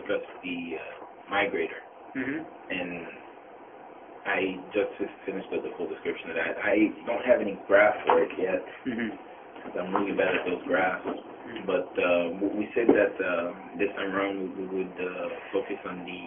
discuss the migrator, and I just finished the full description of that. I don't have any graph for it yet, because I'm really bad at those graphs. But we said that this time around we would focus on the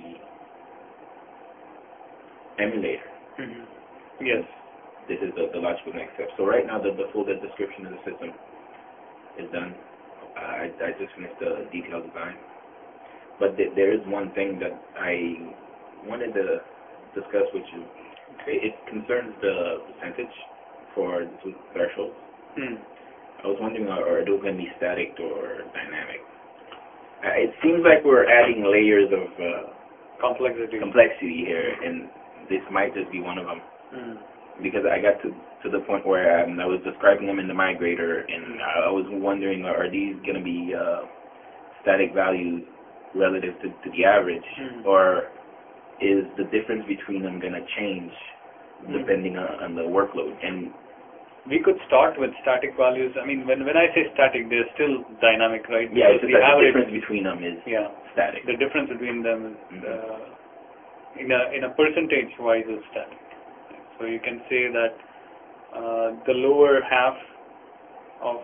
emulator. Yes. This is the logical next step. So right now the full description of the system is done. I just finished the detailed design. But there is one thing that I wanted to discuss with you. It concerns the percentage for the two thresholds. I was wondering, are those going to be static or dynamic? It seems like we're adding layers of complexity here, and this might just be one of them. Because I got to the point where I was describing them in the migrator, and I was wondering, are these going to be static values relative to the average, or is the difference between them going to change depending on the workload? And we could start with static values. I mean, when I say static, they're still dynamic, right? Yeah, it's the difference between them is static. The difference between them is in a percentage-wise is static. So you can say that the lower half of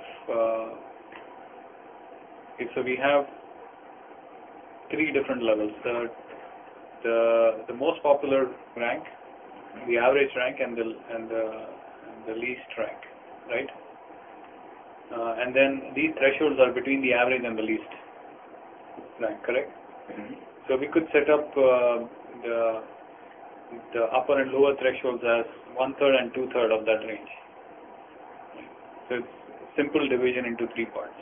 so we have three different levels: the most popular rank, the average rank, and the least rank, right? And then these thresholds are between the average and the least rank, correct? So we could set up the upper and lower thresholds as 1/3 and 2/3 of that range. So it's simple division into three parts.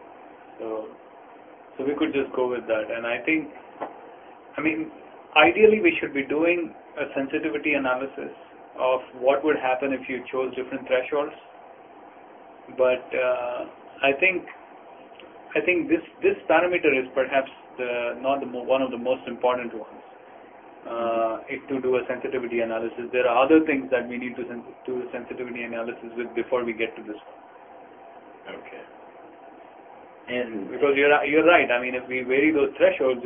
So we could just go with that. And I think, ideally we should be doing a sensitivity analysis of what would happen if you chose different thresholds. But I think this parameter is perhaps not one of the most important ones. To do a sensitivity analysis, there are other things that we need to do a sensitivity analysis with before we get to this one. Okay. And because you're right. If we vary those thresholds,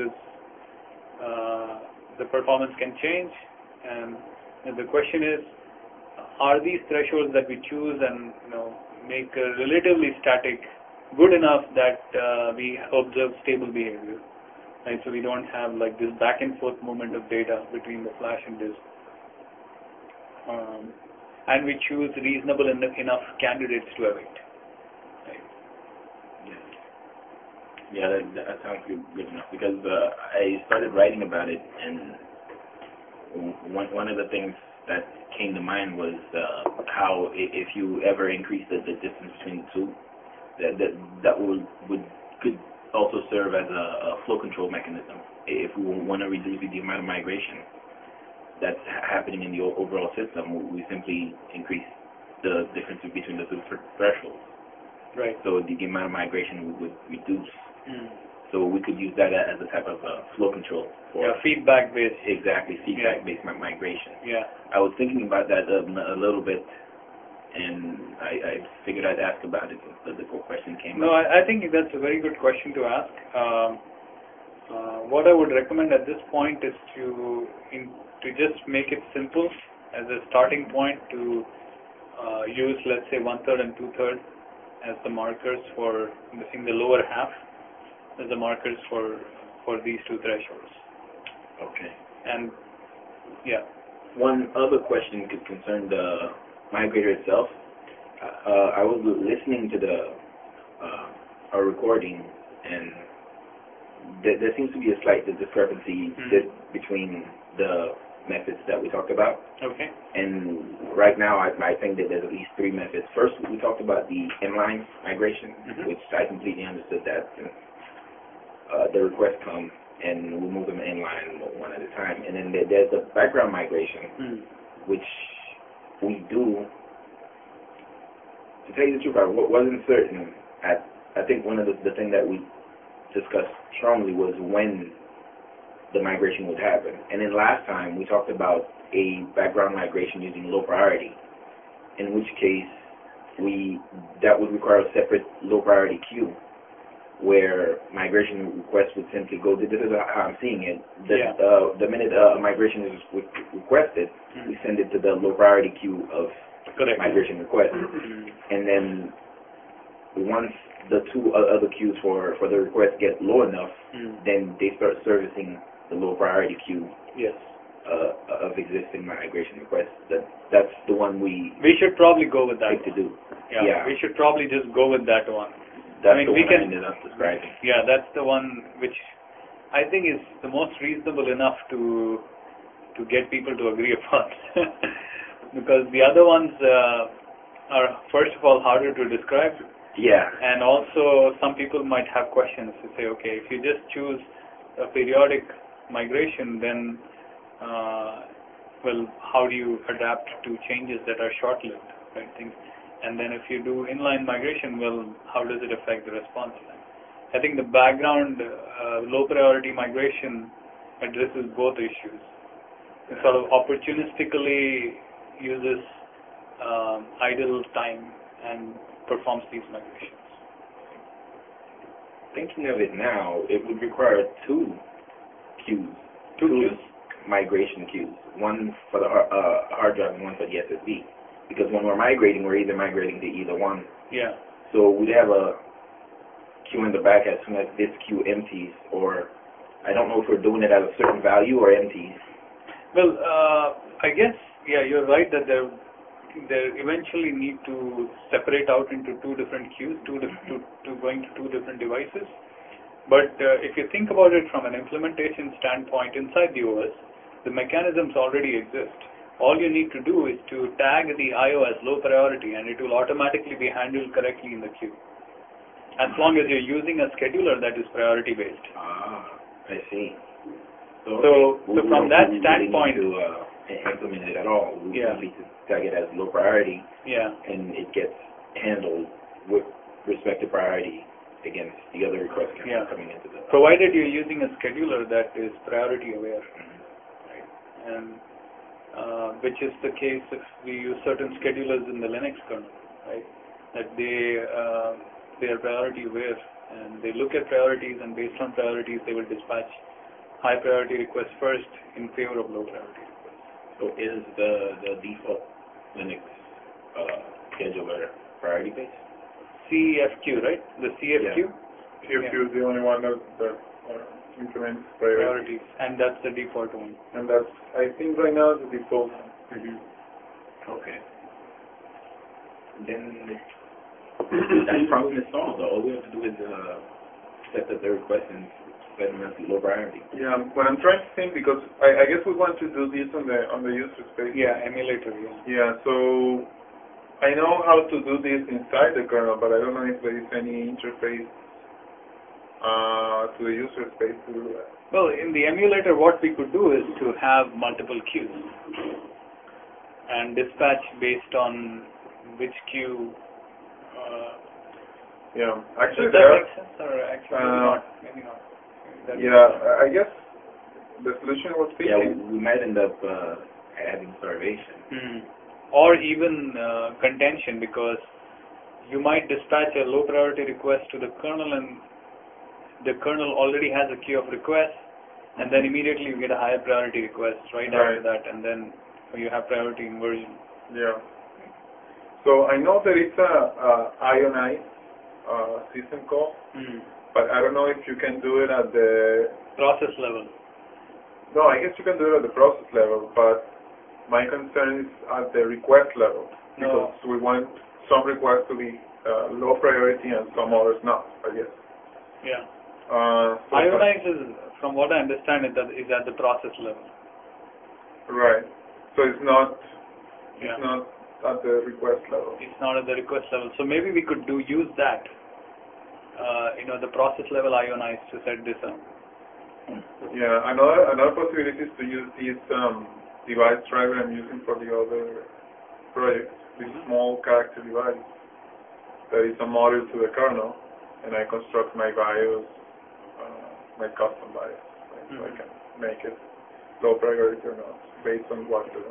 the performance can change, and the question is, are these thresholds that we choose and make relatively static good enough that we observe stable behavior? Right, so we don't have like this back and forth movement of data between the flash and disk, and we choose reasonable enough candidates to await. Right. Yeah, that sounds good enough, because I started writing about it, and one of the things that came to mind was how if you ever increase the distance between the two, that could also serve as a flow control mechanism. If we want to reduce the amount of migration that's happening in the overall system, we simply increase the difference between the two thresholds. Right. So the amount of migration would reduce. So we could use that as a type of flow control for feedback-based. Exactly, feedback-based migration. Yeah. I was thinking about that a little bit, and I figured I'd ask about it. The question came up. No, I think that's a very good question to ask. What I would recommend at this point is to just make it simple as a starting point, to use, let's say, 1/3 and 2/3 as the markers for in the lower half as the markers for these two thresholds. Okay. And one other question could concern the migrator itself. I was listening to our recording, and there seems to be a slight discrepancy between the methods that we talked about. Okay. And right now, I think that there's at least three methods. First, we talked about the inline migration, which I completely understood that. The request comes, and we move them inline one at a time. And then there's the background migration, which we do. To tell you the truth, I wasn't certain. I think one of the things that we discussed strongly was when the migration would happen. And then last time we talked about a background migration using low priority, in which case that would require a separate low priority queue, where migration requests would simply go. This is how I'm seeing it. The minute a migration is requested, we send it to the low priority queue of migration requests, and then once the two other queues for the request get low enough, then they start servicing the low priority queue. Yes. Of existing migration requests. That's the one we should probably go with that. Like to do. Yeah, we should probably just go with that one. That's the one I ended up describing. Yeah, that's the one which I think is the most reasonable enough to get people to agree upon. Because the other ones are, first of all, harder to describe. Yeah. And also, some people might have questions to say, okay, if you just choose a periodic migration, then well, how do you adapt to changes that are short-lived, right? And then if you do inline migration, well, how does it affect the response time? I think the background low priority migration addresses both issues. It sort of opportunistically uses idle time and performs these migrations. Thinking of it now, it would require two queues. Two queues? Migration queues. One for the hard drive and one for the SSD. Because when we're migrating, we're either migrating to either one. Yeah. So we'd have a queue in the back as soon as this queue empties, or I don't know if we're doing it at a certain value or empties. Well, I guess, yeah, you're right that they eventually need to separate out into two different queues, going to two different devices. But if you think about it from an implementation standpoint inside the OS, the mechanisms already exist. All you need to do is to tag the IO as low priority, and it will automatically be handled correctly in the queue. As long as you're using a scheduler that is priority based. Ah, I see. So from that standpoint, we don't need to implement it at all. We need to tag it as low priority. Yeah. And it gets handled with respect to priority against the other requests coming into the. Provided you're using a scheduler that is priority aware, right? And which is the case if we use certain schedulers in the Linux kernel, right? That they are priority aware, and they look at priorities, and based on priorities they will dispatch high priority requests first in favor of low priority requests. So is the default Linux scheduler priority based? CFQ, right? The CFQ? CFQ is the only one that implements priorities. And that's the default one. And that's, I think right now, the default one. Okay. Then that problem is solved. All we have to do is set the request and set them as low priority. Yeah, but I'm trying to think because I guess we want to do this on the user space. Yeah, emulator. Yeah, so I know how to do this inside the kernel, but I don't know if there is any interface to the user space to do that. Well, in the emulator, what we could do is to have multiple queues and dispatch based on which queue. Yeah, actually, does that make sense, or actually maybe not. I guess the solution was thinking. Yeah, we might end up having starvation. Or even contention, because you might dispatch a low priority request to the kernel, and the kernel already has a queue of requests, and then immediately you get a higher priority request after that, and then you have priority inversion. Yeah. So I know there is a IONIZE system call, but I don't know if you can do it at the process level. No, I guess you can do it at the process level, but my concern is at the request level, because we want some requests to be low priority and some others not, I guess. Yeah. IONIZE is, from what I understand, is at the process level. Right. So it's not at the request level. It's not at the request level. So maybe we could use that, the process level IONIZE to set this up. Yeah. Another possibility is to use this device driver I'm using for the other project. This small character device that is a module to the kernel, and I construct my BIOS, my custom BIOS, right? So I can make it low priority or not based on what the.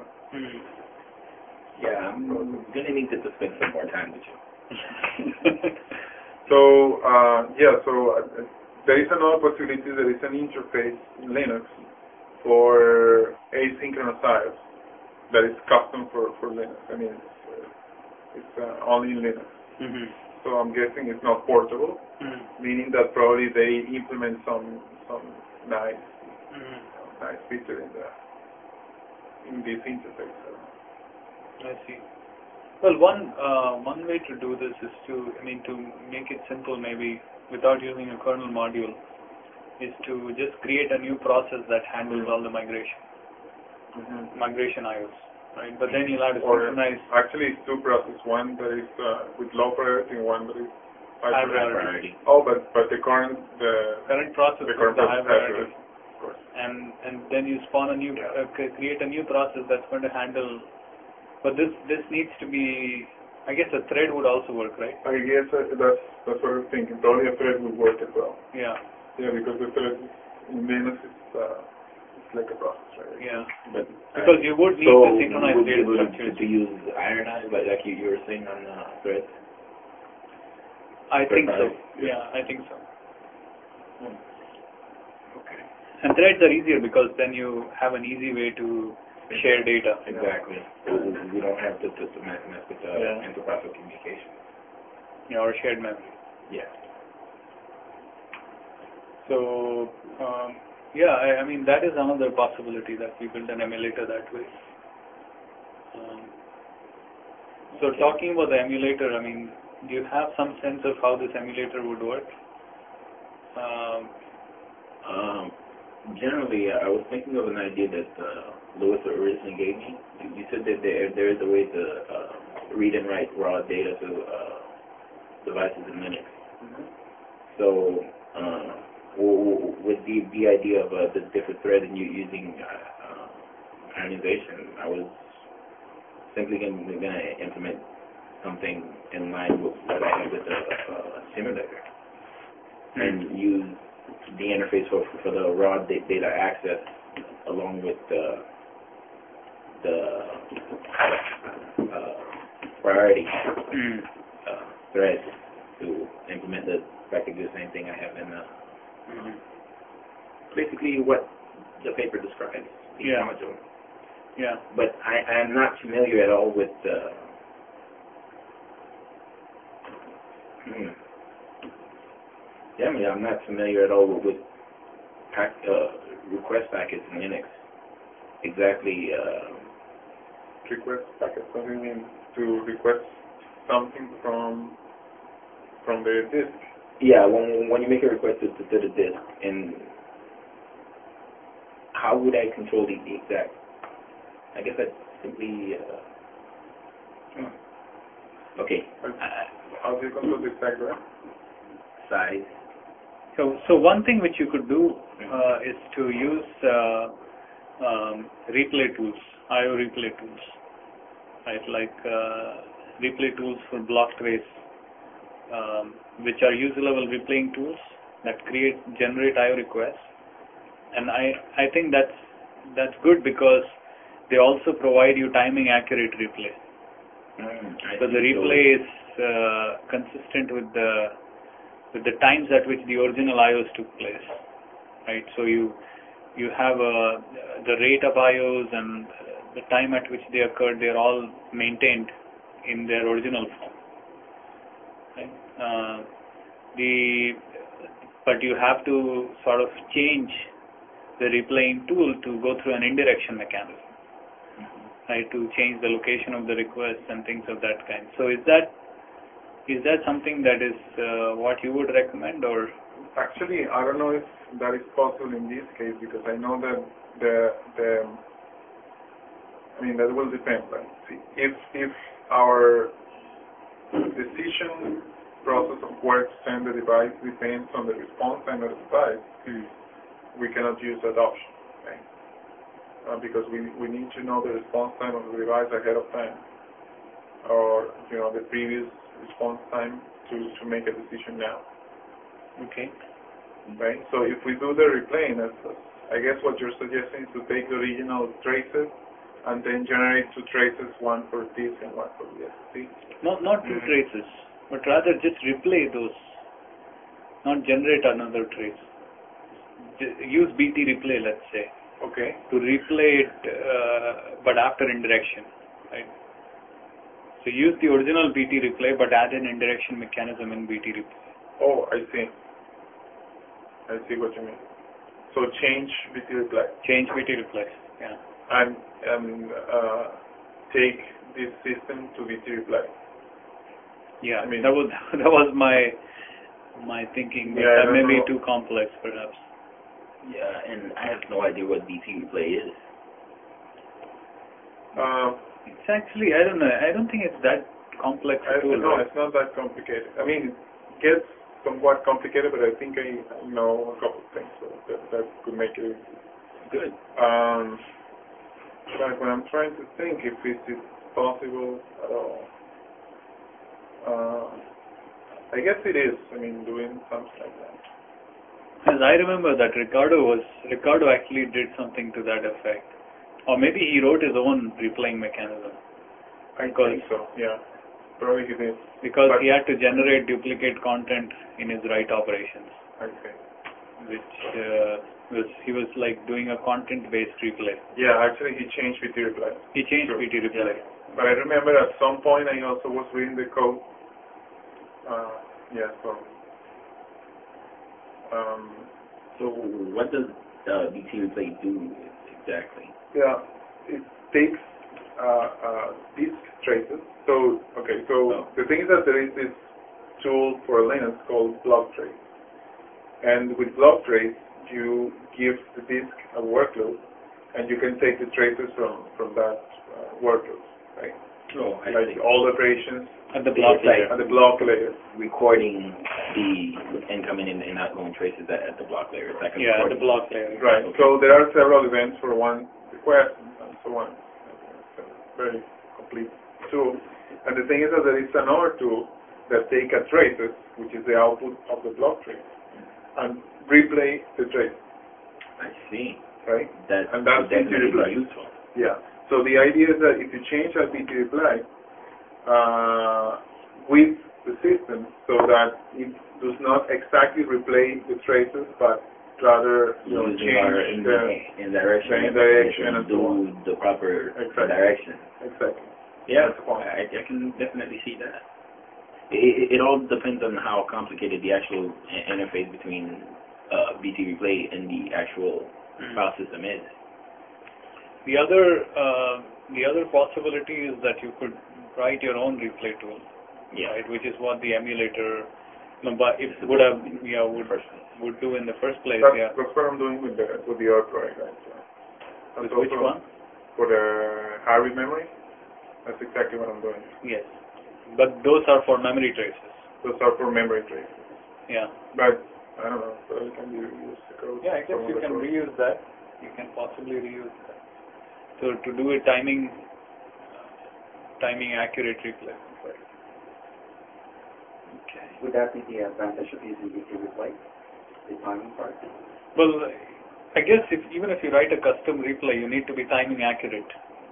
Yeah, I'm gonna need to spend some more time with you. So there is another possibility. There is an interface in Linux for asynchronous IOs that is custom for Linux. I mean, it's only in Linux. Mm-hmm. So I'm guessing it's not portable, meaning that probably they implement some nice feature in this interface. I see. Well, one way to do this is to make it simple, maybe without using a kernel module, is to just create a new process that handles all the migration IOs, right? But then you'll have to synchronize. Actually, it's two processes. One that is with low priority, and one that is high priority. Oh, but the current process is the high priority. Of course. And then you spawn a new create a new process that's going to handle. But this needs to be, I guess a thread would also work, right? I guess that's what I'm thinking. Probably a thread would work as well. Yeah. Yeah, because the thread in Linux it's like a process, right? Yeah. But because you would need to synchronize would data you be able structures. to use Ionize, like you were saying on threads? I think so. Yeah, I think so. Okay. And threads are easier because then you have an easy way to share data. Exactly. We don't have to mess with interprocessor communication. Yeah, or shared memory. Yeah. So, I mean, that is another possibility, that we build an emulator that way. So talking about the emulator, I mean, do you have some sense of how this emulator would work? Generally, I was thinking of an idea that Louis originally gave me. You said that there is a way to read and write raw data to devices in Linux. So, with the idea of the different threads and you using ionization, I was simply going to implement something in line with what I have with the simulator, and use the interface for the raw data access along with the priority thread to implement practically the same thing I have in basically what the paper describes, the module. Yeah. But I am not familiar at all with generally, I'm not familiar at all with request packets in Linux. Exactly. Request packets. What do you mean? To request something from the disk? Yeah, when you make a request to the disk, and how would I control the exact? I guess that's simply. Okay. How do you control the exact size? So one thing which you could do is to use replay tools, I/O replay tools, right? Like replay tools for block trace, which are user-level replaying tools that generate I/O requests, and I think that's good because they also provide you timing accurate replay. So the replay is consistent with the times at which the original IOs took place, right? So you have the rate of IOs and the time at which they occurred. They're all maintained in their original form, right? But you have to sort of change the replaying tool to go through an indirection mechanism, right? To change the location of the request and things of that kind. So is that something that is what you would recommend, or? Actually, I don't know if that is possible in this case, because I know that that will depend. But see, if our decision process of where to send the device depends on the response time of the device, we cannot use that option, right? Because we need to know the response time of the device ahead of time, or the previous response time to make a decision now. Okay. Right. So if we do the replaying, I guess what you're suggesting is to take the original traces and then generate two traces, one for disk and one for the SSD. Not two traces, but rather just replay those not generate another trace. Use BT replay, let's say, Okay. to replay it, but after indirection, right? So use the original BT replay, but add an indirection mechanism in BT replay. Oh, I see. I see what you mean. So change BT reply. Change BT replay. Yeah. And take this system to BT reply. Yeah. I mean, that was my thinking, but Yeah, that may be no. too complex, perhaps. Yeah, and I have no idea what BT replay is. It's actually, I don't know. I don't think it's that complex at all. No, it's not that complicated. I mean, it gets somewhat complicated, but I think I know a couple of things so that could make it Good. Like when I'm trying to think if it is possible at all. I guess it is. I mean, doing something like that. As I remember that Ricardo actually did something to that effect. Or maybe he wrote his own replaying mechanism. I think so, yeah. Probably he did. Because But he had to generate duplicate content in his write operations, I see. which he was like doing a content-based replay. Yeah, actually he changed BT reply. He changed Sure. BT replay. But I remember at some point I also was reading the code. Yeah, so. So what does BT replay do exactly? Yeah, it takes disk traces. So, okay, so the thing is that there is this tool for Linux called BlockTrace. And with BlockTrace, you give the disk a workload, and you can take the traces from that workload, right? Oh, I Like see. all the operations At the block layer. at the block layer. Recording the incoming and outgoing traces at the block layer. It's like a Yeah, at the recording. block layer. Right. Okay. So there are several events for one request and so on. It's a very complete tool. And the thing is that there is another tool that takes a traces, which is the output of the block trace, and replay the trace. I see. Right. That And that's would definitely BT reply. be useful. Yeah. So the idea is that if you change that BT reply with the system, so that it does not exactly replay the traces, but rather Using change in direction, the indirection and so do on. the proper Exactly. direction. Exactly. Yeah, That's the point. I can definitely see that. It all depends on how complicated the actual interface between BT replay and the actual file system is. The other possibility is that you could write your own replay tool, Yeah. right? Which is what the emulator, but it It's would the would do in the first place. That's, Yeah. that's what I'm doing with the other project. Right? So that's With which also one? For the Harvey memory. That's exactly what I'm doing. Yes. But those are for memory traces. Those are for memory traces. Yeah. But I don't know. So you can use the code. Yeah, I guess some of you the can code. reuse that. You can possibly reuse that. So to do a timing accurate replay. Okay. Would that be the advantage of using BT replay, the timing part? Well, I guess even if you write a custom replay, you need to be timing accurate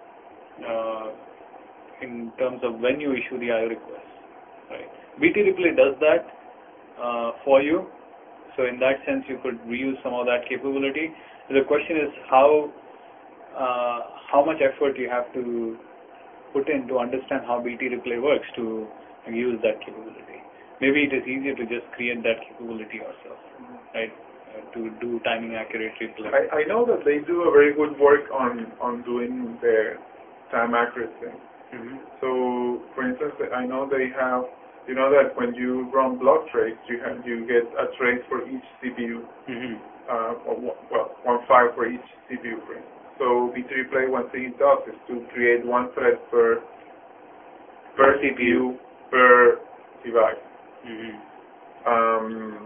in terms of when you issue the IO request. Right. BT replay does that for you. So in that sense, you could reuse some of that capability. The question is how much effort you have to put in to understand how BT replay works to use that capability. Maybe it is easier to just create that capability yourself, right? To do timing accurate replay. I know that they do a very good work on doing the time accurate thing. Mm-hmm. So, for instance, I know they have, you know that when you run block trace, you get a trace for each CPU, Mm-hmm. One file for each CPU, for instance. So BT replay, one thing it does is to create one thread per CPU per device. Mm-hmm.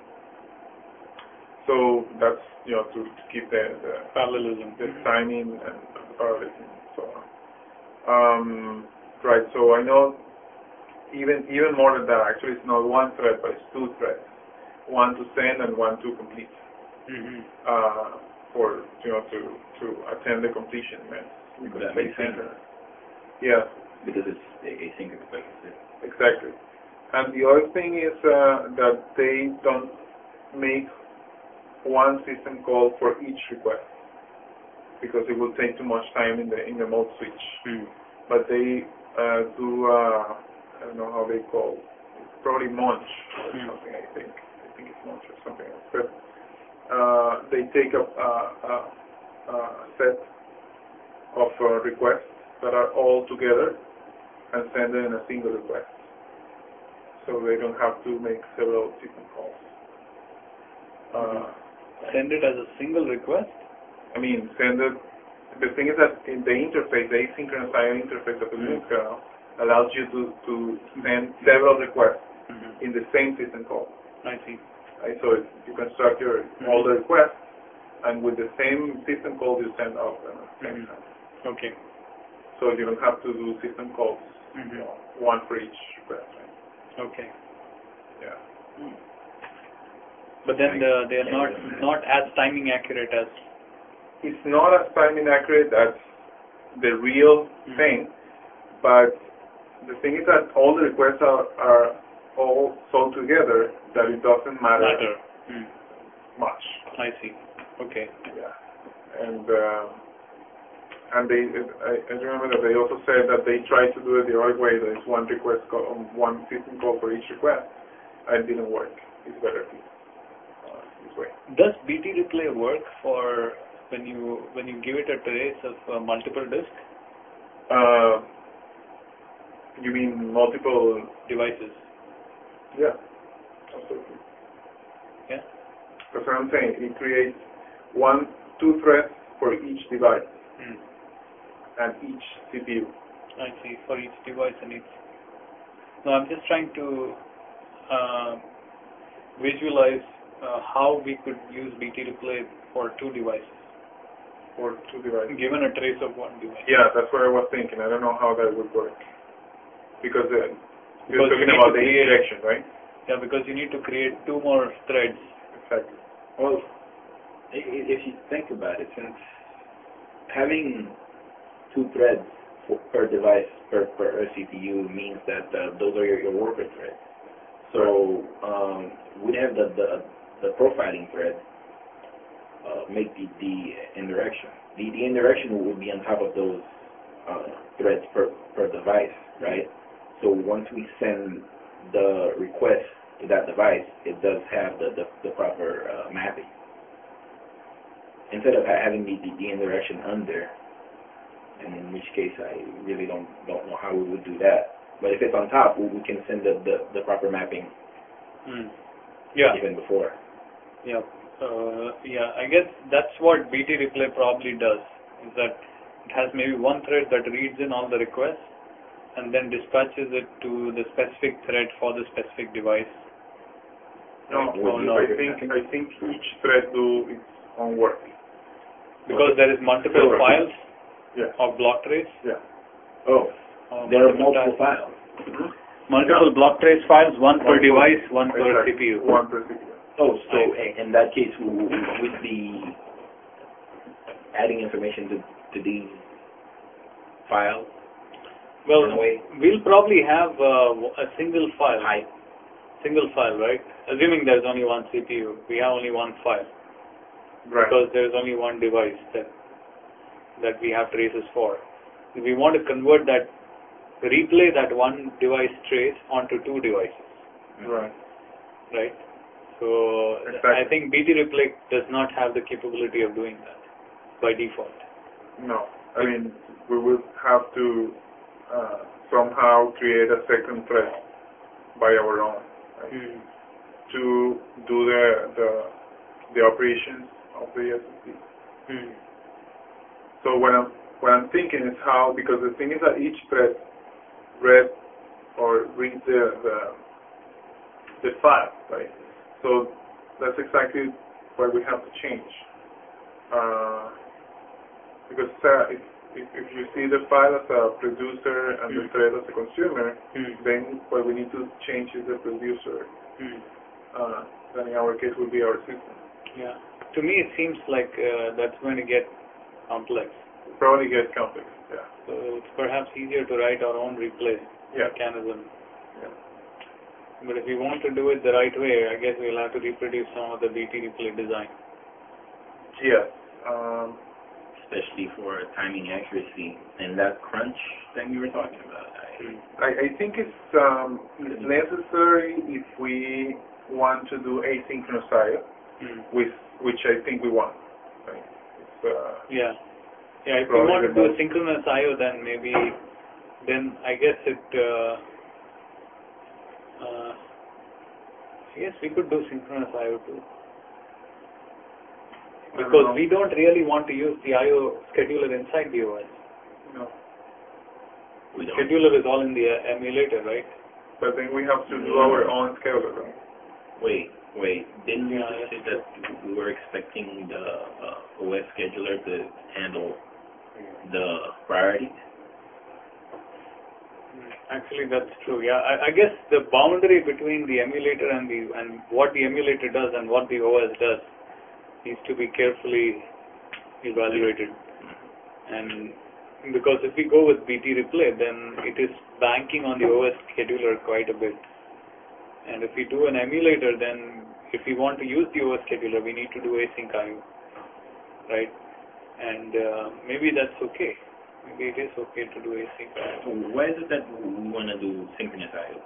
So that's to keep the Parallelism. the timing and parallelism and so on. Right. So I know even more than that. Actually, it's not one thread, but it's two threads. One to send and one to complete. Mm-hmm. For to attend the completion event. That makes sense. Yeah. Because it's asynchronous, like you said. Exactly. And the other thing is that they don't make one system call for each request because it will take too much time in the mode switch. But they do I don't know how they call it. It's probably Munch or something. I think it's Munch or something else. But they take a set of requests that are all together and send it in a single request, so they don't have to make several system calls. Send it as a single request? I mean, send it. The thing is that in the interface, the asynchronous I/O interface of the Linux kernel allows you to send several requests in the same system call. I see. Right? So you construct all the requests, and with the same system call, you send out them at the same time. Okay. So you don't have to do system calls, one for each request. Right? Okay. Yeah. But then they are not as timing accurate as. It's not as timing accurate as the real thing, but the thing is that all the requests are all sold together that it doesn't matter much. I see. Okay. Yeah. And they, I remember that they also said that they tried to do it the other way. There is one request call, one system call for each request, and it didn't work. It's better this way. Does BT replay work for when you give it a trace of multiple disks? You mean multiple devices? Yeah, absolutely. Yeah. That's what I'm saying. It creates two threads for each device and each CPU. I see. For each device and each. No, I'm just trying to visualize how we could use BT replay for two devices. For two devices. Given a trace of one device. Yeah, that's what I was thinking. I don't know how that would work. Because you're talking you about the indirection, right? Yeah, because you need to create two more threads. Exactly. Well, if you think about it, since having two threads per device per CPU means that those are your worker threads. So we'd have the profiling thread make the indirection. The indirection would be on top of those threads per device, right? So once we send the request to that device, it does have the proper mapping. Instead of having the indirection under, and in which case I really don't know how we would do that. But if it's on top, we can send the proper mapping. Yeah. Even before. Yeah. Yeah. I guess that's what BT replay probably does. Is that it has maybe one thread that reads in all the requests and then dispatches it to the specific thread for the specific device. No, I think each thread do its own work. Because there is multiple files of block trace? Yeah. Oh, there are multiple files. Multiple block trace files, one per device, one per CPU. One per CPU. Oh, so in that case, we'd be adding information to these files? Well, we'll probably have a single file. Single file, right? Assuming there's only one CPU, we have only one file. Right. Because there's only one device that we have traces for. If we want to convert that, replay that one device trace onto two devices. Right. Right? So I think BT replay does not have the capability of doing that by default. No. I mean, we will have to somehow create a second thread by our own, right? To do the operations of the SSD. So what I'm thinking is how, because the thing is that each thread read or reads the file, right? So that's exactly what we have to change. Because if you see the file as a producer and the thread as a consumer, then what we need to change is the producer. Then in our case would be our system. Yeah. To me it seems like that's going to get complex. Probably get complex, yeah. So it's perhaps easier to write our own replay mechanism. Yeah. But if we want to do it the right way, I guess we'll have to reproduce some of the BT replay design. Yes. Especially for timing accuracy and that crunch thing you were talking about. I think it's necessary if we want to do asynchronous I/O, which I think we want. Right? Yeah. If we want to do synchronous I/O, then maybe, I guess I guess we could do synchronous I/O too. Because we don't really want to use the I/O scheduler inside the OS. No. We don't. Scheduler is all in the emulator, right? But then we have to do our own scheduler, right? Wait. Didn't you just say that we were expecting the OS scheduler to handle the priorities? Actually, that's true. Yeah, I guess the boundary between the emulator and what the emulator does and what the OS does needs to be carefully evaluated. And because if we go with BT replay, then it is banking on the OS scheduler quite a bit. And if we do an emulator, then if we want to use the OS scheduler, we need to do async I/O, right? And maybe that's okay. Maybe it is okay to do async I/O. Why is it that we want to do synchronous I/O?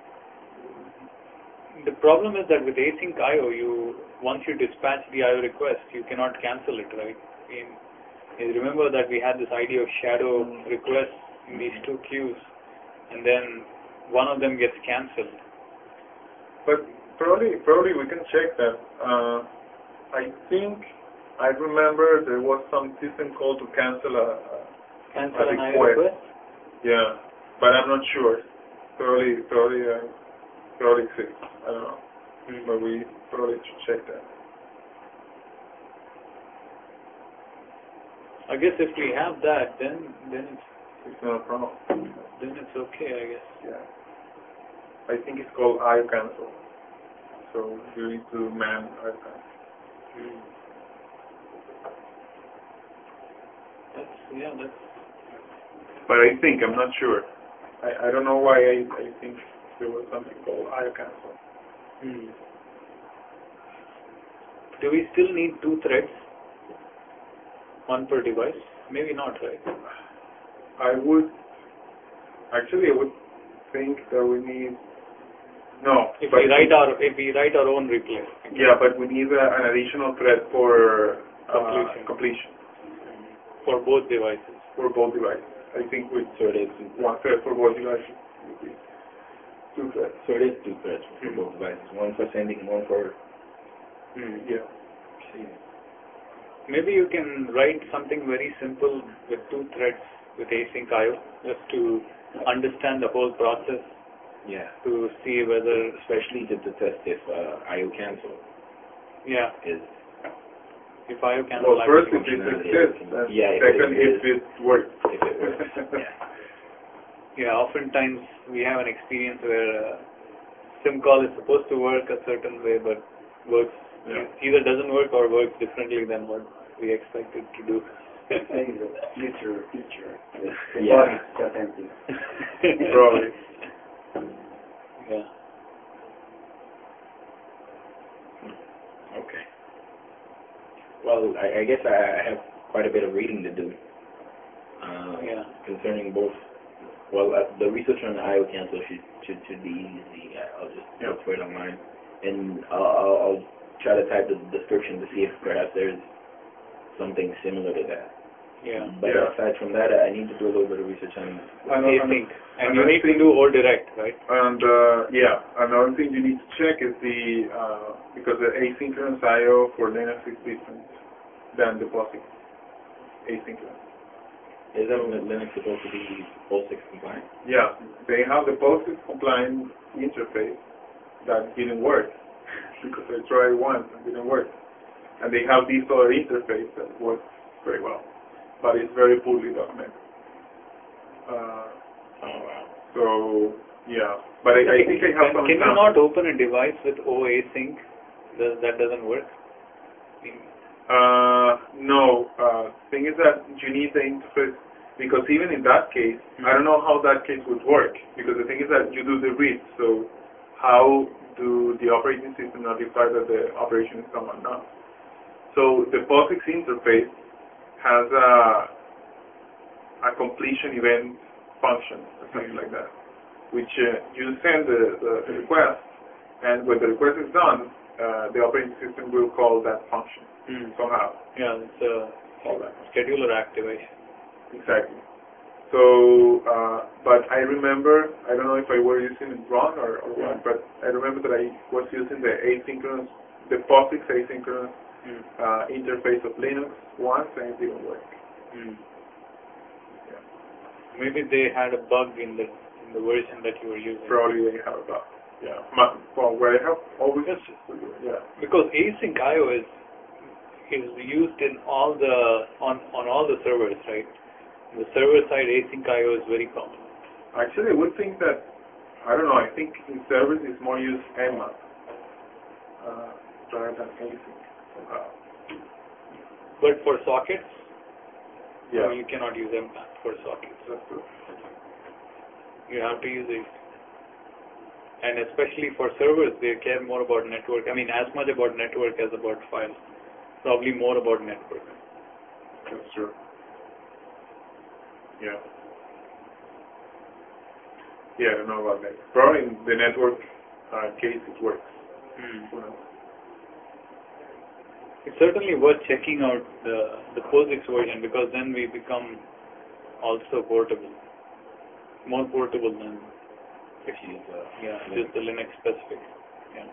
The problem is that with async I/O, once you dispatch the I/O request, you cannot cancel it, right? You remember that we had this idea of shadow requests in these two queues, and then one of them gets cancelled. But probably we can check that. I think I remember there was some system called to cancel a an I/O request? Yeah, but I'm not sure. Probably exists. I don't know. But we probably should check that. I guess if we have that, then It's not a problem. then it's okay, I guess. Yeah. I think it's called I/O cancel. So you need to man I/O cancel. That's. But I'm not sure. I don't know why I think there was something called I/O cancel. Do we still need 2 threads? One per device? Maybe not, right? I would think that we need If we write our own replay. Yeah, but we need an additional thread for completion. For both devices. For both devices. I think we So it is one thread for both devices. 2 threads. So it is 2 threads for both devices. One for sending, one for Yeah. receiving. Maybe you can write something very simple with 2 threads with async I/O just to understand the whole process. Yeah. To see whether, Especially to test if I/O cancel is. If I/O cancel. Well, first if it exists, and second if it works. If it works. Yeah, oftentimes we have an experience where SIM call is supposed to work a certain way, but works either doesn't work or works differently than what we expect it to do. Maybe the future. The Yeah. body's just empty. Probably. Yeah. Okay. Well, I guess I have quite a bit of reading to do. Concerning both. Well, the research on I/O cancel should be easy. I'll just look for it online, and I'll try to type the description to see if perhaps there's something similar to that. Yeah. But aside from that, I need to do a little bit of research on async, and you need to do all direct, right? And another thing you need to check is because the asynchronous I/O for Linux is different than the POSIX asynchronous. Is that Linux supposed to be POSIX compliant? Yeah, they have the POSIX compliant interface that didn't work because I tried once and didn't work. And they have this other interface that works very well, but it's very poorly documented. So yeah, but I think I have some. Can you not open a device with OAsync? That doesn't work. No. Thing is that you need the interface because even in that case, I don't know how that case would work because the thing is that you do the read. So how do the operating system notify that the operation is on or not. So the POSIX interface has a completion event function, or something like that, which you send the request, and when the request is done, the operating system will call that function somehow. Yeah, it's a scheduler activation. Exactly. So, but I remember, I don't know if I were using it wrong or what, but I remember that I was using the asynchronous, the POSIX asynchronous interface of Linux once, and it didn't work. Yeah. Maybe they had a bug in the version that you were using. Probably they have a bug. Yeah. Well, where I have always. Yeah. Because async IO is used in all the on all the servers, right? The server side async IO is very common. Actually, I would think that, I don't know, I think in servers it's more used nmap rather than async somehow. But for sockets, Yeah. you cannot use nmap for sockets. That's true. You have to use it. And especially for servers, they care more about network. I mean, as much about network as about file. Probably more about network. That's true. Yeah. Yeah, I don't know about that. Probably in the network case it works. Who knows? It's certainly worth checking out the POSIX version, because then we become also portable. More portable than If you use just the Linux specific. Yeah.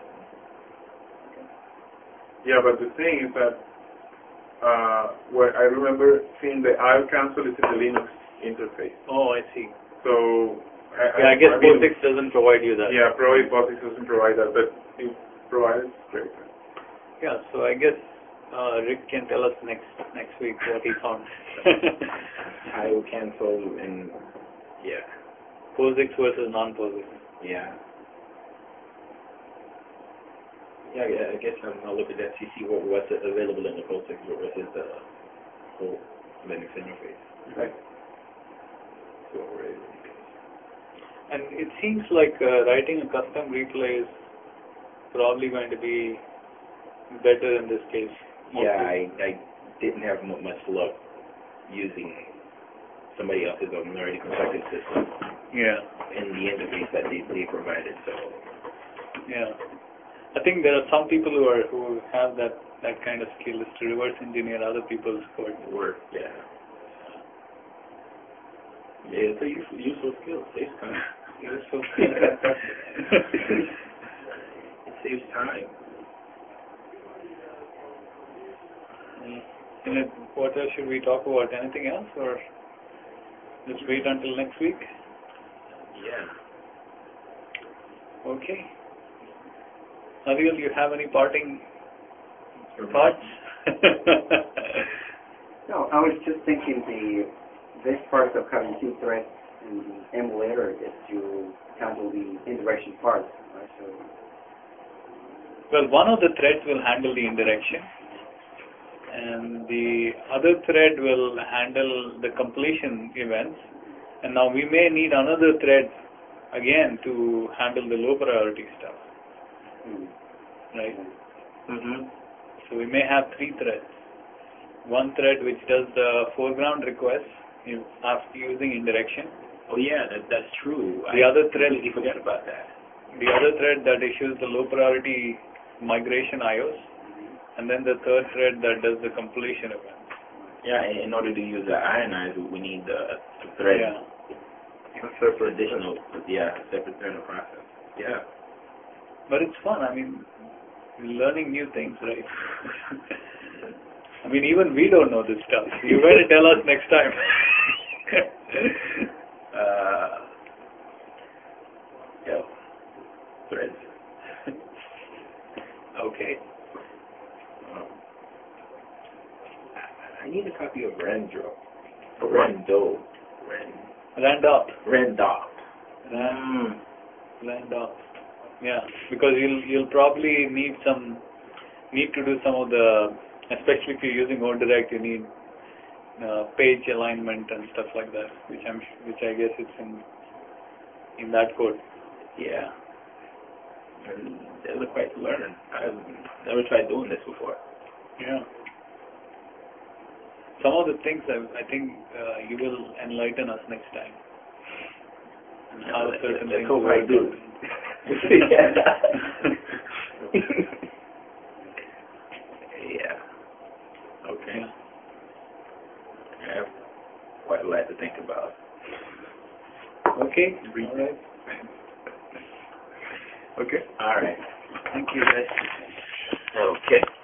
Yeah, but the thing is that where I remember seeing the IO cancel is in the Linux interface. Oh, I see. So I guess POSIX doesn't provide you that. Yeah, probably POSIX doesn't provide that, but it provides great. Yeah, so I guess Rick can tell us next week what he found. IO cancel and POSIX versus non-POSIX. Yeah. Yeah, I guess I'll look at that to see what's available in the POSIX versus the whole Linux interface. Right. So we're able to. And it seems like writing a custom replay is probably going to be better in this case. Yeah, I didn't have much luck using somebody else's already constructed system. Yeah. In the interface that they provided, so. Yeah. I think there are some people who have that kind of skill, is to reverse engineer other people's code. Work, yeah. Yeah, it's a useful skill. It saves time. Useful. It saves time. And what else should we talk about? Anything else, or just wait until next week? Yeah. Okay. Ariel, you have any parting thoughts? No, I was just thinking this part of having two threads in the emulator is to handle the indirection part. Right? So, well, one of the threads will handle the indirection, and the other thread will handle the completion events. And now we may need another thread again to handle the low priority stuff. Right? So we may have three threads. One thread which does the foreground requests after using indirection. Oh yeah, that's true. The other thread, completely forgot about that. The other thread that issues the low priority migration IOs, and then the third thread that does the completion event. Yeah, in order to use the ionize, we need the thread. Yeah. A separate additional, separate thread of process. Yeah. But it's fun. I mean, learning new things, right? I mean, even we don't know this stuff. You better tell us next time. Threads. Okay. I need a copy of Rando. Rando. Randop. Randop. Randop. Yeah, because you'll probably need to do some of the, especially if you're using ODirect, you need page alignment and stuff like that, which I guess it's in that code. Yeah. And there's quite to learn. I've never tried doing this before. Yeah. Some of the things I think you will enlighten us next time. And how certain Let's things hope I work do. out. Yeah. Okay. Yeah. I have quite a lot to think about. Okay. All right. Okay. All right. Thank you, guys. Okay.